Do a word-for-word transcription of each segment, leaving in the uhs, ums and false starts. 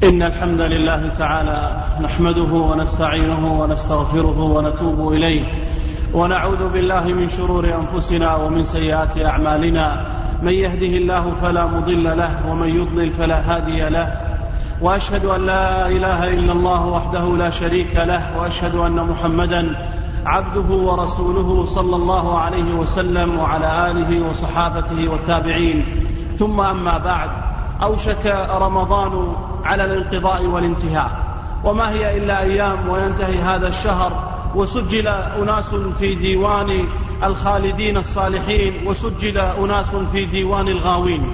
إن الحمد لله تعالى نحمده ونستعينه ونستغفره ونتوب إليه، ونعوذ بالله من شرور أنفسنا ومن سيئات أعمالنا. من يهده الله فلا مضل له ومن يضلل فلا هادي له، وأشهد أن لا إله إلا الله وحده لا شريك له، وأشهد أن محمدا عبده ورسوله صلى الله عليه وسلم وعلى آله وصحابته والتابعين. ثم أما بعد، أوشك رمضان على الانقضاء والانتهاء، وما هي إلا أيام وينتهي هذا الشهر، وسجل أناس في ديوان الخالدين الصالحين، وسجل أناس في ديوان الغاوين،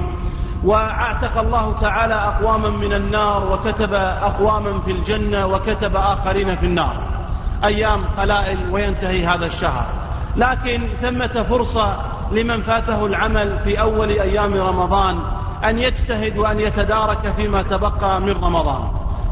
واعتق الله تعالى أقواما من النار، وكتب أقواما في الجنة، وكتب آخرين في النار. أيام قلائل وينتهي هذا الشهر، لكن ثمة فرصة لمن فاته العمل في أول أيام رمضان أن يجتهد وأن يتدارك فيما تبقى من رمضان.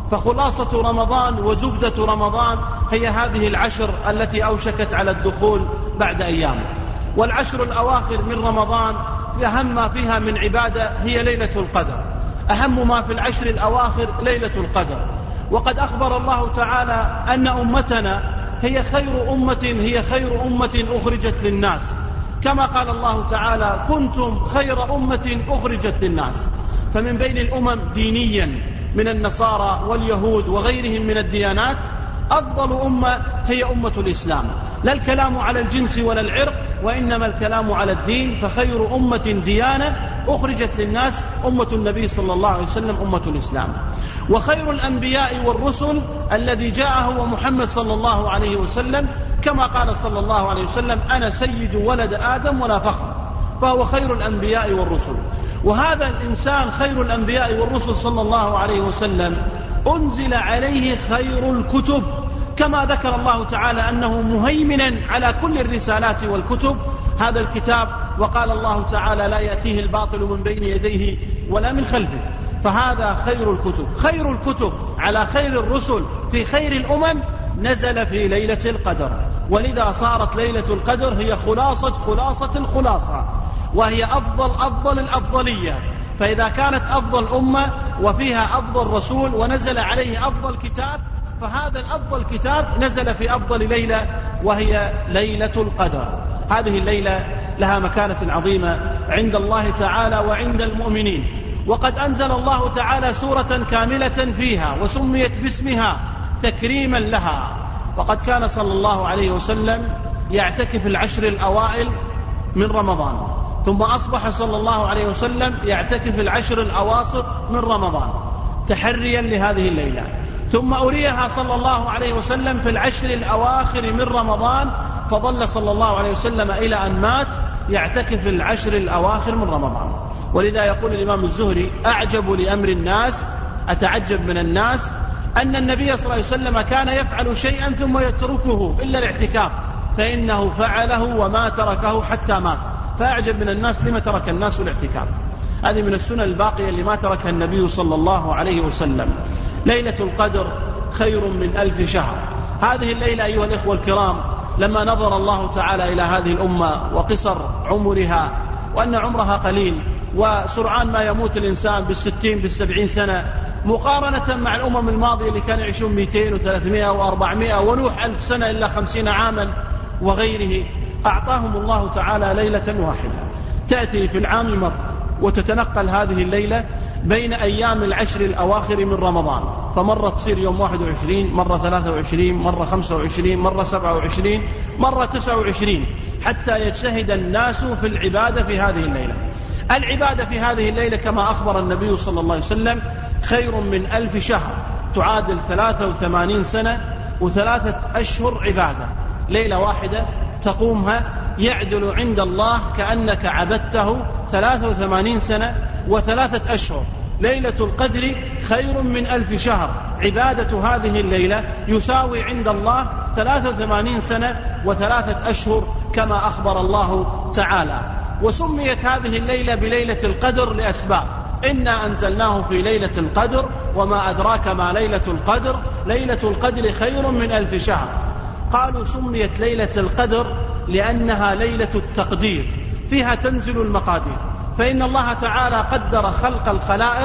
فخلاصة رمضان وزبدة رمضان هي هذه العشر التي أوشكت على الدخول بعد أيام. والعشر الأواخر من رمضان أهم ما فيها من عبادة هي ليلة القدر، أهم ما في العشر الأواخر ليلة القدر. وقد أخبر الله تعالى أن أمتنا هي خير أمة هي خير أمة أخرجت للناس، كما قال الله تعالى: كنتم خير أمة أخرجت للناس. فمن بين الأمم دينيا من النصارى واليهود وغيرهم من الديانات، أفضل أمة هي أمة الإسلام. لا الكلام على الجنس ولا العرق، وإنما الكلام على الدين. فخير أمة ديانة أخرجت للناس أمة النبي صلى الله عليه وسلم، أمة الإسلام. وخير الأنبياء والرسل الذي جاء هو محمد صلى الله عليه وسلم، كما قال صلى الله عليه وسلم: أنا سيد ولد آدم ولا فخر. فهو خير الأنبياء والرسل. وهذا الإنسان خير الأنبياء والرسل صلى الله عليه وسلم أنزل عليه خير الكتب، كما ذكر الله تعالى أنه مهيمنا على كل الرسالات والكتب هذا الكتاب. وقال الله تعالى: لا يأتيه الباطل من بين يديه ولا من خلفه. فهذا خير الكتب. خير الكتب على خير الرسل في خير الأمم نزل في ليلة القدر، ولذا صارت ليلة القدر هي خلاصة خلاصة الخلاصة، وهي أفضل أفضل الأفضلية. فإذا كانت أفضل أمة وفيها أفضل رسول ونزل عليه أفضل كتاب، فهذا الأفضل كتاب نزل في أفضل ليلة، وهي ليلة القدر. هذه الليلة لها مكانة عظيمة عند الله تعالى وعند المؤمنين. وقد أنزل الله تعالى سورة كاملة فيها وسميت باسمها تكريما لها. وقد كان صلى الله عليه وسلم يعتكف العشر الأوائل من رمضان، ثم أصبح صلى الله عليه وسلم يعتكف العشر الأواسط من رمضان تحريا لهذه الليلة، ثم أريها صلى الله عليه وسلم في العشر الأواخر من رمضان، فظل صلى الله عليه وسلم إلى أن مات يعتكف العشر الأواخر من رمضان. ولذا يقول الإمام الزهري: أعجب لأمر الناس، أتعجب من الناس أن النبي صلى الله عليه وسلم كان يفعل شيئا ثم يتركه إلا الاعتكاف، فإنه فعله وما تركه حتى مات. فأعجب من الناس لما ترك الناس الاعتكاف. هذه من السنن الباقية اللي ما تركها النبي صلى الله عليه وسلم. ليلة القدر خير من ألف شهر. هذه الليلة أيها الإخوة الكرام، لما نظر الله تعالى إلى هذه الأمة وقصر عمرها، وأن عمرها قليل، وسرعان ما يموت الإنسان بالستين بالسبعين سنة، مقارنة مع الأمم الماضية اللي كانوا يعيشون مئتين وثلاثمائة وأربعمائة، ونوح ألف سنة إلا خمسين عاما وغيره، أعطاهم الله تعالى ليلة واحدة تأتي في العام مرة، وتتنقل هذه الليلة بين أيام العشر الأواخر من رمضان. فمرة تصير يوم واحد وعشرين، مرة ثلاثة وعشرين، مرة خمسة وعشرين، مرة سبعة وعشرين، مرة تسعة وعشرين، حتى يجتهد الناس في العبادة في هذه الليلة. العبادة في هذه الليلة كما أخبر النبي صلى الله عليه وسلم خير من ألف شهر، تعادل ثلاثة وثمانين سنة وثلاثة أشهر عبادة. ليلة واحدة تقومها يعدل عند الله كأنك عبدته ثلاثة وثمانين سنة وثلاثة أشهر. ليلة القدر خير من ألف شهر. عبادة هذه الليلة يساوي عند الله ثلاثة وثمانين سنة وثلاثة أشهر، كما أخبر الله تعالى. وسميت هذه الليلة بليلة القدر لأسباب: إنا أنزلناه في ليلة القدر، وما أدراك ما ليلة القدر، ليلة القدر خير من ألف شهر. قالوا سميت ليلة القدر لأنها ليلة التقدير، فيها تنزل المقادير. فإن الله تعالى قدر خلق الخلائق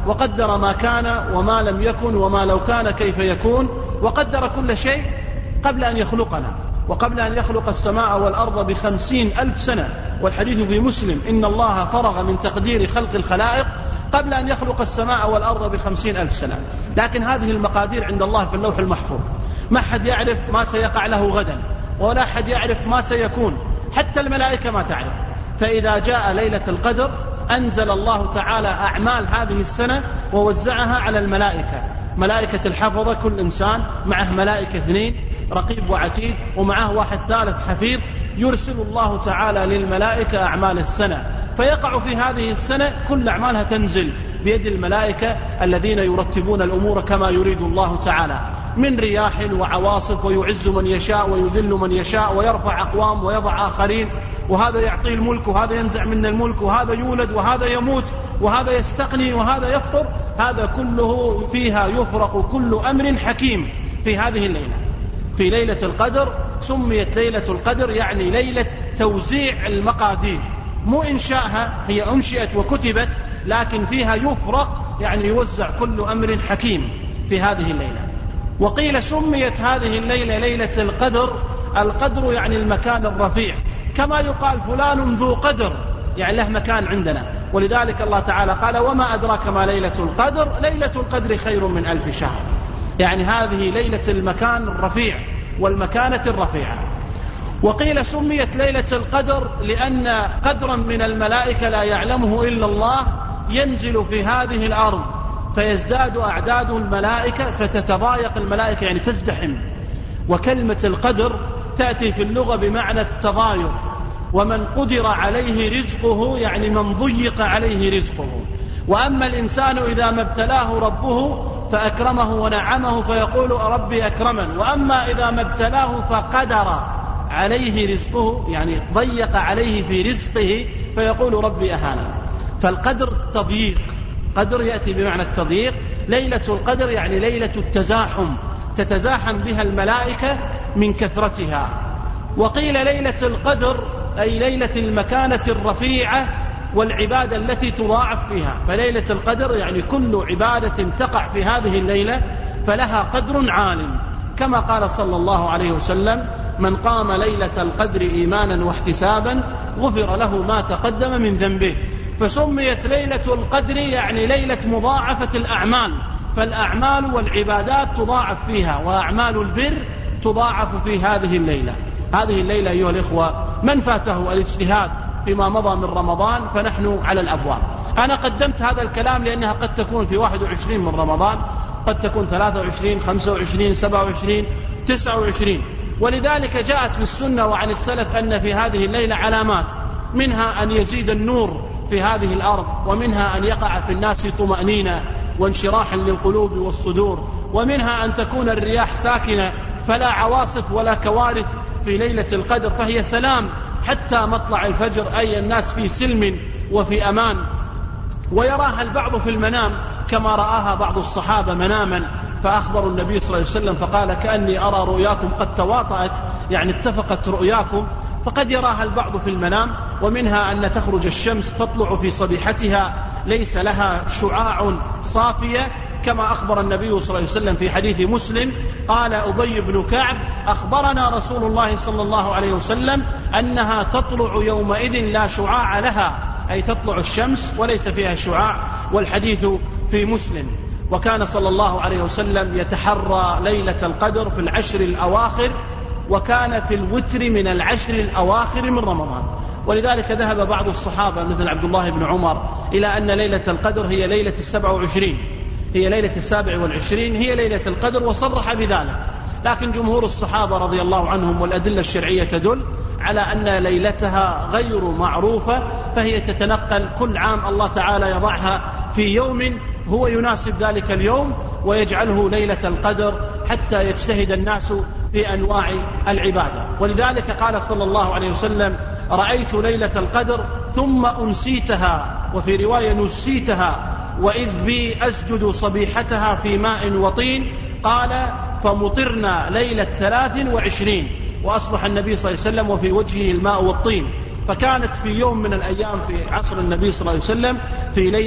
وقدر ما كان وما لم يكن وما لو كان كيف يكون، وقدر كل شيء قبل أن يخلقنا، وقبل أن يخلق السماء والأرض بخمسين ألف سنة. والحديث في مسلم إن الله فرغ من تقدير خلق الخلائق قبل أن يخلق السماء والأرض بخمسين ألف سنة. لكن هذه المقادير عند الله في اللوح المحفوظ، ما حد يعرف ما سيقع له غدا، ولا حد يعرف ما سيكون، حتى الملائكة ما تعرف. فإذا جاء ليلة القدر أنزل الله تعالى أعمال هذه السنة ووزعها على الملائكة، ملائكة الحفظة، كل إنسان معه ملائكة اثنين، رقيب وعتيد، ومعه واحد ثالث حفيظ، يرسل الله تعالى للملائكة أعمال السنة، فيقع في هذه السنة كل أعمالها تنزل بيد الملائكة الذين يرتبون الأمور كما يريد الله تعالى، من رياح وعواصف، ويعز من يشاء ويذل من يشاء، ويرفع أقوام ويضع آخرين، وهذا يعطيه الملك وهذا ينزع من الملك، وهذا يولد وهذا يموت، وهذا يستقني وهذا يفقر. هذا كله فيها يفرق كل أمر حكيم في هذه الليلة، في ليلة القدر. سميت ليلة القدر يعني ليلة توزيع المقادير، مو إنشائها، هي أنشئت وكتبت، لكن فيها يفرق يعني يوزع كل أمر حكيم في هذه الليلة. وقيل سميت هذه الليلة ليلة القدر، القدر يعني المكان الرفيع، كما يقال فلان ذو قدر يعني له مكان عندنا. ولذلك الله تعالى قال وما أدراك ما ليلة القدر، ليلة القدر خير من ألف شهر، يعني هذه ليلة المكان الرفيع والمكانة الرفيعة. وقيل سميت ليلة القدر لأن قدرا من الملائكة لا يعلمه إلا الله ينزل في هذه الأرض، فيزداد أعداد الملائكة فتتضايق الملائكة يعني تزدحم. وكلمة القدر تأتي في اللغة بمعنى التضايق، ومن قدر عليه رزقه يعني من ضيق عليه رزقه. وأما الإنسان إذا ما ابتلاه ربه فأكرمه ونعمه فيقول ربي أكرمن، وأما إذا ما ابتلاه فقدر عليه رزقه يعني ضيق عليه في رزقه فيقول ربي أهانا. فالقدر تضييق، قدر يأتي بمعنى التضييق. ليلة القدر يعني ليلة التزاحم، تتزاحم بها الملائكة من كثرتها. وقيل ليلة القدر أي ليلة المكانة الرفيعة والعبادة التي تضاعف فيها. فليلة القدر يعني كل عبادة تقع في هذه الليلة فلها قدر عال، كما قال صلى الله عليه وسلم من قام ليلة القدر إيمانا واحتسابا غفر له ما تقدم من ذنبه. فسميت ليلة القدر يعني ليلة مضاعفة الأعمال، فالأعمال والعبادات تضاعف فيها، وأعمال البر تضاعف في هذه الليلة. هذه الليلة أيها الإخوة من فاته الاجتهاد فيما مضى من رمضان فنحن على الأبواب. أنا قدمت هذا الكلام لأنها قد تكون في واحد وعشرين من رمضان، قد تكون ثلاثة وعشرين، خمسة وعشرين، سبعة وعشرين، تسعة وعشرين. ولذلك جاءت في السنة وعن السلف أن في هذه الليلة علامات، منها أن يزيد النور في هذه الأرض، ومنها أن يقع في الناس طمأنينة وانشراحا للقلوب والصدور، ومنها أن تكون الرياح ساكنة فلا عواصف ولا كوارث في ليلة القدر، فهي سلام حتى مطلع الفجر، أي الناس في سلم وفي أمان. ويراها البعض في المنام كما رآها بعض الصحابة مناما، فأخبروا النبي صلى الله عليه وسلم فقال كأني أرى رؤياكم قد تواطأت، يعني اتفقت رؤياكم. فقد يراها البعض في المنام. ومنها أن تخرج الشمس تطلع في صبيحتها ليس لها شعاع صافية، كما أخبر النبي صلى الله عليه وسلم في حديث مسلم قال أبي بن كعب أخبرنا رسول الله صلى الله عليه وسلم أنها تطلع يومئذ لا شعاع لها، أي تطلع الشمس وليس فيها شعاع، والحديث في مسلم. وكان صلى الله عليه وسلم يتحرى ليلة القدر في العشر الأواخر، وكان في الوتر من العشر الأواخر من رمضان. ولذلك ذهب بعض الصحابة مثل عبد الله بن عمر إلى أن ليلة القدر هي ليلة السبع وعشرين، هي ليلة السابع والعشرين، هي ليلة القدر، وصرح بذلك. لكن جمهور الصحابة رضي الله عنهم والأدلة الشرعية تدل على أن ليلتها غير معروفة، فهي تتنقل كل عام، الله تعالى يضعها في يوم هو يناسب ذلك اليوم ويجعله ليلة القدر حتى يجتهد الناس في أنواع العبادة. ولذلك قال صلى الله عليه وسلم رأيت ليلة القدر ثم أنسيتها، وفي رواية نسيتها، وإذ بي أسجد صبيحتها في ماء وطين، قال فمطرنا ليلة ثلاث وعشرين، وأصبح النبي صلى الله عليه وسلم وفي وجهه الماء والطين. فكانت في يوم من الأيام في عصر النبي صلى الله عليه وسلم في ليلة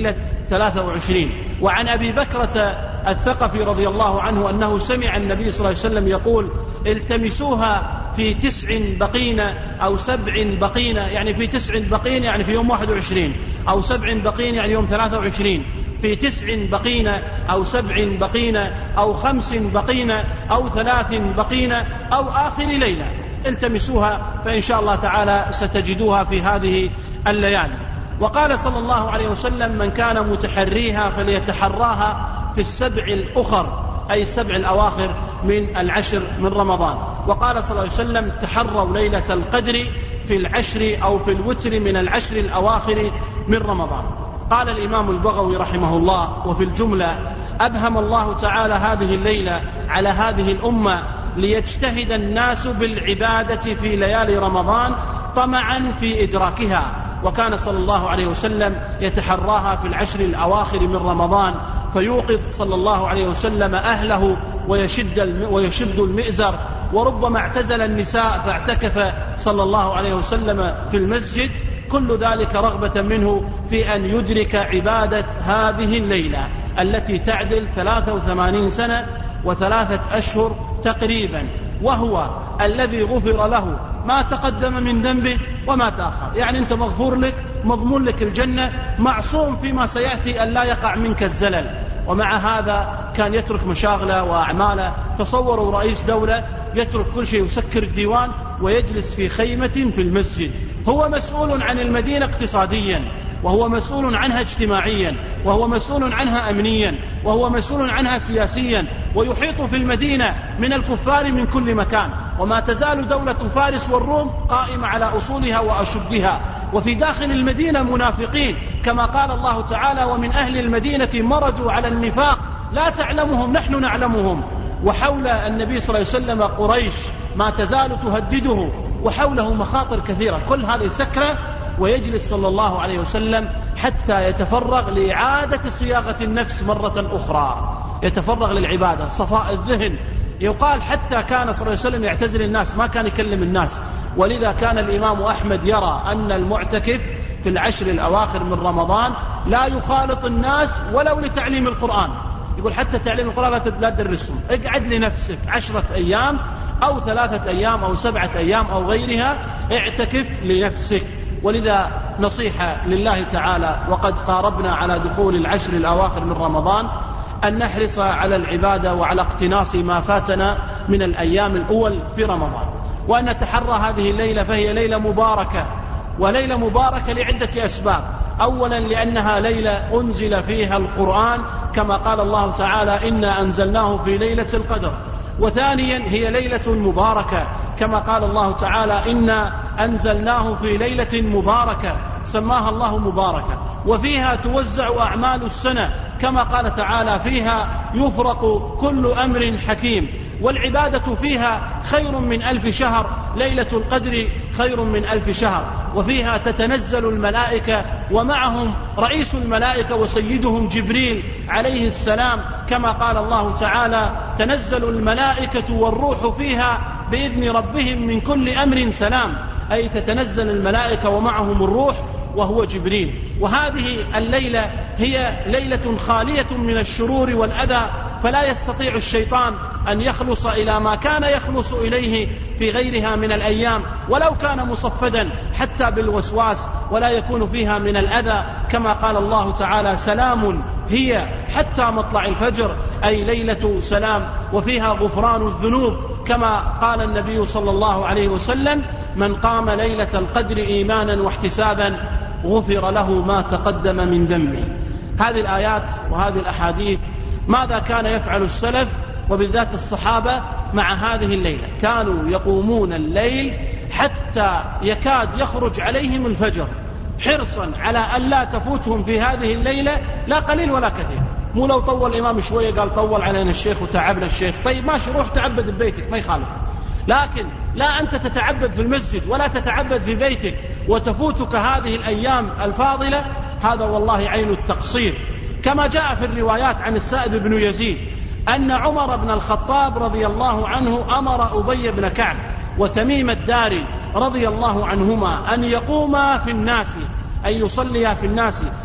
ثلاثة وعشرين. وعن أبي بكرة الثقفي رضي الله عنه أنه سمع النبي صلى الله عليه وسلم يقول: التمسوها في تسع بقين أو سبع بقين، يعني في تسع بقين يعني في يوم واحد وعشرين، أو سبع بقين يعني يوم ثلاثة وعشرين، في تسع بقين أو سبع بقين أو خمس بقين أو ثلاث بقين أو آخر ليلة. التمسوها فإن شاء الله تعالى ستجدوها في هذه الليالي. وقال صلى الله عليه وسلم: من كان متحريها فليتحراها في السبع الأخر، أي السبع الأواخر من العشر من رمضان. وقال صلى الله عليه وسلم: تحروا ليلة القدر في العشر أو في الوتر من العشر الأواخر من رمضان. قال الإمام البغوي رحمه الله: وفي الجملة أبهم الله تعالى هذه الليلة على هذه الأمة ليجتهد الناس بالعبادة في ليالي رمضان طمعا في إدراكها. وكان صلى الله عليه وسلم يتحراها في العشر الأواخر من رمضان، فيوقظ صلى الله عليه وسلم أهله ويشد ويشد المئزر، وربما اعتزل النساء فاعتكف صلى الله عليه وسلم في المسجد، كل ذلك رغبة منه في أن يدرك عبادة هذه الليلة التي تعدل ثلاثة وثمانين سنة وثلاثة أشهر تقريبا، وهو الذي غفر له ما تقدم من ذنبه وما تأخر. يعني أنت مغفور لك، مضمون لك الجنة، معصوم فيما سيأتي أن لا يقع منك الزلل. ومع هذا كان يترك مشاغله وأعماله. تصوروا رئيس دولة يترك كل شيء ويسكر الديوان ويجلس في خيمة في المسجد. هو مسؤول عن المدينة اقتصاديا، وهو مسؤول عنها اجتماعيا، وهو مسؤول عنها أمنيا، وهو مسؤول عنها سياسيا، ويحيط في المدينة من الكفار من كل مكان. وما تزال دولة فارس والروم قائمة على أصولها وأشدها، وفي داخل المدينة منافقين، كما قال الله تعالى: ومن أهل المدينة مردوا على النفاق لا تعلمهم نحن نعلمهم. وحول النبي صلى الله عليه وسلم قريش ما تزال تهدده، وحوله مخاطر كثيرة. كل هذه سكرة، ويجلس صلى الله عليه وسلم حتى يتفرغ لإعادة صياغة النفس مرة أخرى، يتفرغ للعبادة، صفاء الذهن. يقال حتى كان صلى الله عليه وسلم يعتزل الناس، ما كان يكلم الناس. ولذا كان الإمام أحمد يرى أن المعتكف في العشر الأواخر من رمضان لا يخالط الناس ولو لتعليم القرآن. يقول حتى تعليم القرآن لا تدرسهم، اقعد لنفسك عشرة أيام أو ثلاثة أيام أو سبعة أيام أو غيرها، اعتكف لنفسك. ولذا نصيحة لله تعالى، وقد قاربنا على دخول العشر الأواخر من رمضان، أن نحرص على العبادة وعلى اقتناص ما فاتنا من الأيام الأول في رمضان، وأن نتحرى هذه الليلة، فهي ليلة مباركة، وليلة مباركة لعدة أسباب. أولا لأنها ليلة أنزل فيها القرآن كما قال الله تعالى: إنا أنزلناه في ليلة القدر. وثانيا هي ليلة مباركة كما قال الله تعالى: إنا أنزلناه في ليلة مباركة، سماها الله مباركة. وفيها توزع أعمال السنة كما قال تعالى: فيها يفرق كل أمر حكيم. والعبادة فيها خير من ألف شهر، ليلة القدر خير من ألف شهر. وفيها تتنزل الملائكة ومعهم رئيس الملائكة وسيدهم جبريل عليه السلام، كما قال الله تعالى: تنزل الملائكة والروح فيها بإذن ربهم من كل أمر سلام، أي تتنزل الملائكة ومعهم الروح وهو جبريل. وهذه الليلة هي ليلة خالية من الشرور والأذى، فلا يستطيع الشيطان أن يخلص إلى ما كان يخلص إليه في غيرها من الأيام، ولو كان مصفدا حتى بالوسواس، ولا يكون فيها من الأذى، كما قال الله تعالى: سلام هي حتى مطلع الفجر، أي ليلة سلام. وفيها غفران الذنوب كما قال النبي صلى الله عليه وسلم: من قام ليلة القدر إيمانا واحتسابا غفر له ما تقدم من ذنبه. هذه الآيات وهذه الأحاديث ماذا كان يفعل السلف وبالذات الصحابة مع هذه الليلة؟ كانوا يقومون الليل حتى يكاد يخرج عليهم الفجر، حرصا على أن لا تفوتهم في هذه الليلة لا قليل ولا كثير. مو لو طول الإمام شوية قال طول علينا الشيخ وتعبنا الشيخ، طيب ماشي، روح تعبد ببيتك ما يخالف، لكن لا أنت تتعبد في المسجد ولا تتعبد في بيتك وتفوتك هذه الأيام الفاضلة. هذا والله عين التقصير. كما جاء في الروايات عن السائب بن يزيد أن عمر بن الخطاب رضي الله عنه أمر أبي بن كعب وتميم الداري رضي الله عنهما أن يقوما في الناس، أن يصليا في الناس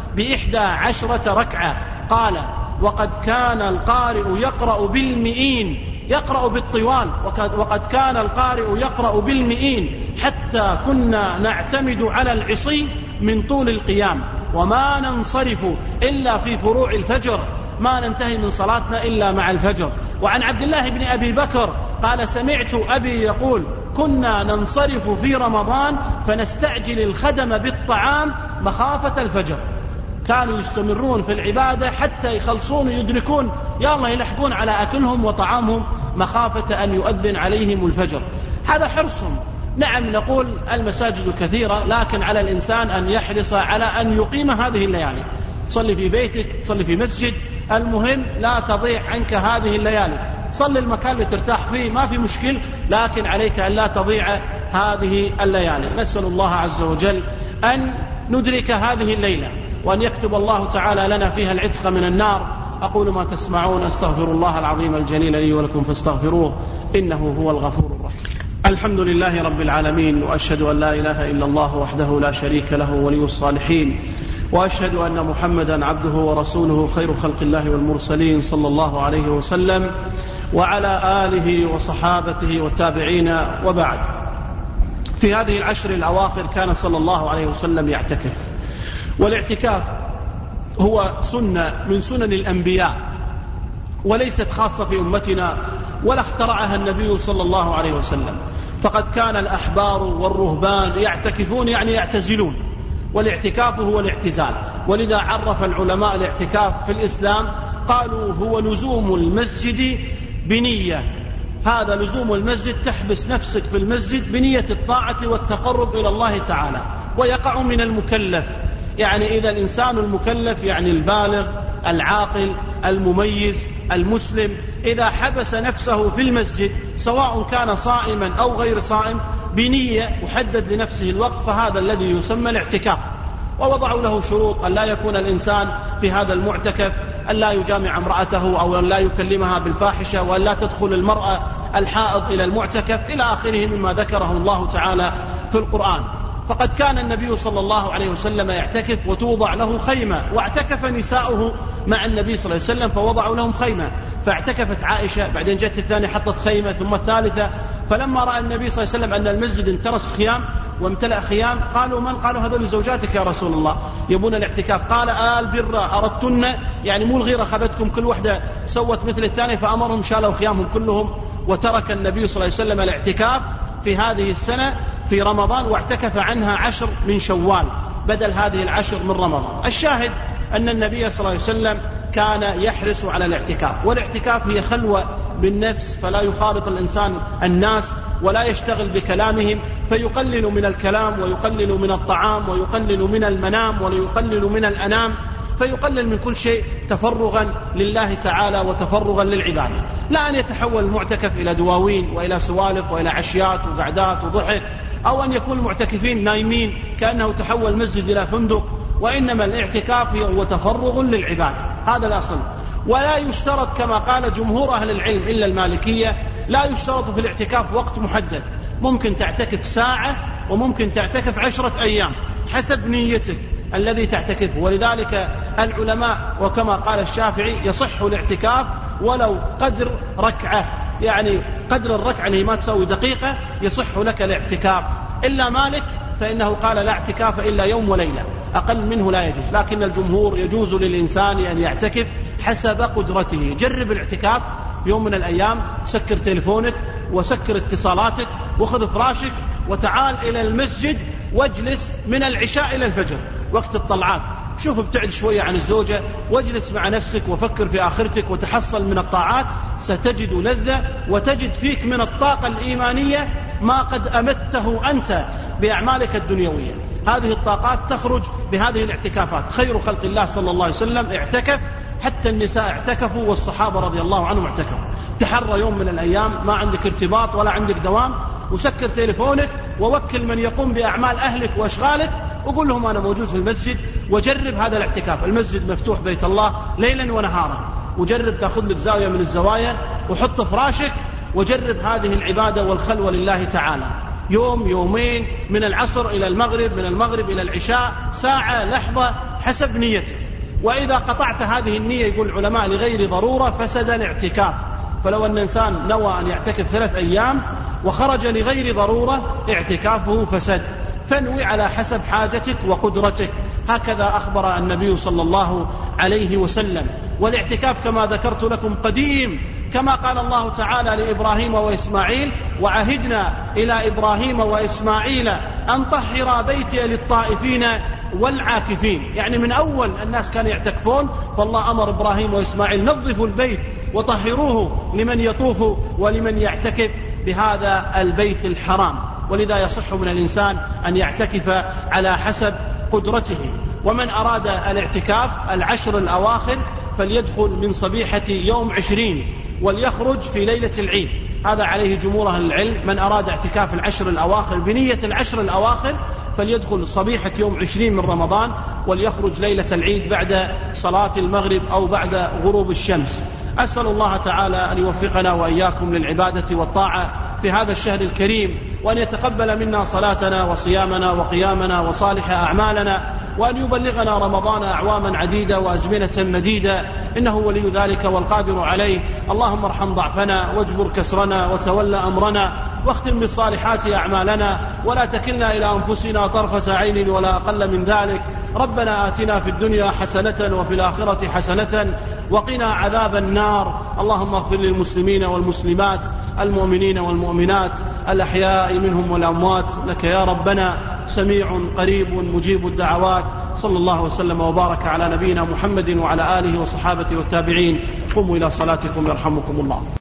بإحدى عشرة ركعة. قال: وقد كان القارئ يقرأ بالمئين، يقرأ بالطوال، وقد كان القارئ يقرأ بالمئين حتى كنا نعتمد على العصي من طول القيام، وما ننصرف إلا في فروع الفجر، ما ننتهي من صلاتنا إلا مع الفجر. وعن عبد الله بن أبي بكر قال: سمعت أبي يقول: كنا ننصرف في رمضان فنستعجل الخدم بالطعام مخافة الفجر. كانوا يستمرون في العبادة حتى يخلصون ويدركون، يا الله يلحقون على أكلهم وطعامهم مخافة أن يؤذن عليهم الفجر. هذا حرصهم. نعم، نقول المساجد كثيرة، لكن على الإنسان أن يحرص على أن يقيم هذه الليالي. صلي في بيتك، صلي في مسجد، المهم لا تضيع عنك هذه الليالي. صلي المكان اللي ترتاح فيه، ما في مشكل، لكن عليك أن لا تضيع هذه الليالي. نسأل الله عز وجل أن ندرك هذه الليلة، وأن يكتب الله تعالى لنا فيها العتق من النار. أقول ما تسمعون، أستغفر الله العظيم الجليل لي ولكم فاستغفروه إنه هو الغفور الرحيم. الحمد لله رب العالمين، وأشهد أن لا إله إلا الله وحده لا شريك له ولي الصالحين، وأشهد أن محمدا عبده ورسوله خير خلق الله والمرسلين صلى الله عليه وسلم، وعلى آله وصحابته والتابعين، وبعد. في هذه العشر الأواخر كان صلى الله عليه وسلم يعتكف، والاعتكاف هو سنة من سنن الأنبياء، وليست خاصة في أمتنا، ولا اخترعها النبي صلى الله عليه وسلم. فقد كان الأحبار والرهبان يعتكفون، يعني يعتزلون، والاعتكاف هو الاعتزال. ولذا عرف العلماء الاعتكاف في الإسلام، قالوا هو لزوم المسجد بنية. هذا لزوم المسجد، تحبس نفسك في المسجد بنية الطاعة والتقرب إلى الله تعالى. ويقع من المكلف، يعني إذا الإنسان المكلف يعني البالغ العاقل المميز المسلم، إذا حبس نفسه في المسجد سواء كان صائما أو غير صائم بنية وحدد لنفسه الوقت، فهذا الذي يسمى الاعتكاف. ووضعوا له شروط: أن لا يكون الإنسان في هذا المعتكف، أن لا يجامع امرأته أو أن لا يكلمها بالفاحشة، وأن لا تدخل المرأة الحائض إلى المعتكف، إلى آخره مما ذكره الله تعالى في القرآن. فقد كان النبي صلى الله عليه وسلم يعتكف وتوضع له خيمة، واعتكف نساؤه مع النبي صلى الله عليه وسلم فوضعوا لهم خيمة. فاعتكفت عائشة، بعدين جت الثانية حطت خيمة، ثم الثالثة. فلما رأى النبي صلى الله عليه وسلم أن المسجد انترس خيام وامتلأ خيام، قالوا: من؟ قالوا: هذول زوجاتك يا رسول الله يبون الاعتكاف. قال: آل بر أردتن، يعني مو الغيرة أخذتكم كل واحدة سوت مثل الثانية، فأمرهم شالوا خيامهم كلهم. وترك النبي صلى الله عليه وسلم الاعتكاف في هذه السنة في رمضان، واعتكف عنها عشر من شوال بدل هذه العشر من رمضان. الشاهد أن النبي صلى الله عليه وسلم كان يحرص على الاعتكاف، والاعتكاف هي خلوة بالنفس، فلا يخالط الإنسان الناس ولا يشتغل بكلامهم، فيقلل من الكلام ويقلل من الطعام ويقلل من المنام ويقلل من الأنام، فيقلل من كل شيء تفرغا لله تعالى وتفرغا للعبادة. لا أن يتحول المعتكف إلى دواوين وإلى سوالف وإلى عشيات وقعدات وضحك، أو أن يكون المعتكفين نايمين كأنه تحول مسجد إلى فندق، وإنما الاعتكاف هو تفرغ للعبادة، هذا الأصل. ولا يشترط كما قال جمهور أهل العلم إلا المالكية، لا يشترط في الاعتكاف وقت محدد، ممكن تعتكف ساعة وممكن تعتكف عشرة أيام حسب نيتك الذي تعتكف. ولذلك العلماء وكما قال الشافعي يصح الاعتكاف ولو قدر ركعة، يعني قدر الركعة اللي ما تساوي دقيقة يصح لك الاعتكاف. إلا مالك فإنه قال لا اعتكاف إلا يوم وليلة، أقل منه لا يجوز. لكن الجمهور يجوز للإنسان أن يعتكف حسب قدرته. جرب الاعتكاف يوم من الأيام، سكر تليفونك وسكر اتصالاتك وخذ فراشك وتعال إلى المسجد واجلس من العشاء إلى الفجر وقت الطلعات، شوف ابتعد شوية عن الزوجة واجلس مع نفسك وفكر في آخرتك وتحصل من الطاعات، ستجد لذة وتجد فيك من الطاقة الإيمانية ما قد أمته أنت بأعمالك الدنيوية. هذه الطاقات تخرج بهذه الاعتكافات. خير خلق الله صلى الله عليه وسلم اعتكف، حتى النساء اعتكفوا والصحابة رضي الله عنهم اعتكفوا. تحرى يوم من الأيام ما عندك ارتباط ولا عندك دوام، وسكر تليفونك ووكل من يقوم بأعمال أهلك وأشغالك وقول لهم أنا موجود في المسجد، وجرب هذا الاعتكاف. المسجد مفتوح بيت الله ليلا ونهارا، وجرب تأخذ لك زاوية من الزوايا وحط فراشك وجرب هذه العبادة والخلوة لله تعالى. يوم يومين، من العصر إلى المغرب، من المغرب إلى العشاء، ساعة لحظة حسب نيته. وإذا قطعت هذه النية يقول العلماء لغير ضرورة فسد الاعتكاف. فلو أن إنسان نوى أن يعتكف ثلاث أيام وخرج لغير ضرورة اعتكافه فسد. فانوي على حسب حاجتك وقدرتك، هكذا أخبر النبي صلى الله عليه وسلم. والاعتكاف كما ذكرت لكم قديم، كما قال الله تعالى لإبراهيم وإسماعيل: وعهدنا إلى إبراهيم وإسماعيل أن طهر بيتي للطائفين والعاكفين. يعني من أول الناس كانوا يعتكفون، فالله أمر إبراهيم وإسماعيل: نظفوا البيت وطهروه لمن يطوف ولمن يعتكف بهذا البيت الحرام. ولذا يصح من الإنسان أن يعتكف على حسب قدرته. ومن أراد الاعتكاف العشر الأواخر فليدخل من صبيحة يوم عشرين وليخرج في ليلة العيد، هذا عليه جمهور أهل العلم. من أراد اعتكاف العشر الأواخر بنية العشر الأواخر فليدخل صبيحة يوم عشرين من رمضان وليخرج ليلة العيد بعد صلاة المغرب أو بعد غروب الشمس. أسأل الله تعالى أن يوفقنا وإياكم للعبادة والطاعة في هذا الشهر الكريم، وأن يتقبل منا صلاتنا وصيامنا وقيامنا وصالح أعمالنا، وأن يبلغنا رمضان أعواما عديدة وأزمنة مديدة، إنه ولي ذلك والقادر عليه. اللهم ارحم ضعفنا واجبر كسرنا وتول أمرنا، واختم بالصالحات أعمالنا، ولا تكلنا إلى أنفسنا طرفة عين ولا أقل من ذلك. ربنا آتنا في الدنيا حسنة وفي الآخرة حسنة وقنا عذاب النار. اللهم اغفر للمسلمين والمسلمات، المؤمنين والمؤمنات، الأحياء منهم والأموات، لك يا ربنا سميع قريب مجيب الدعوات. صلى الله وسلم وبارك على نبينا محمد وعلى آله وصحابته والتابعين. قوموا إلى صلاتكم يرحمكم الله.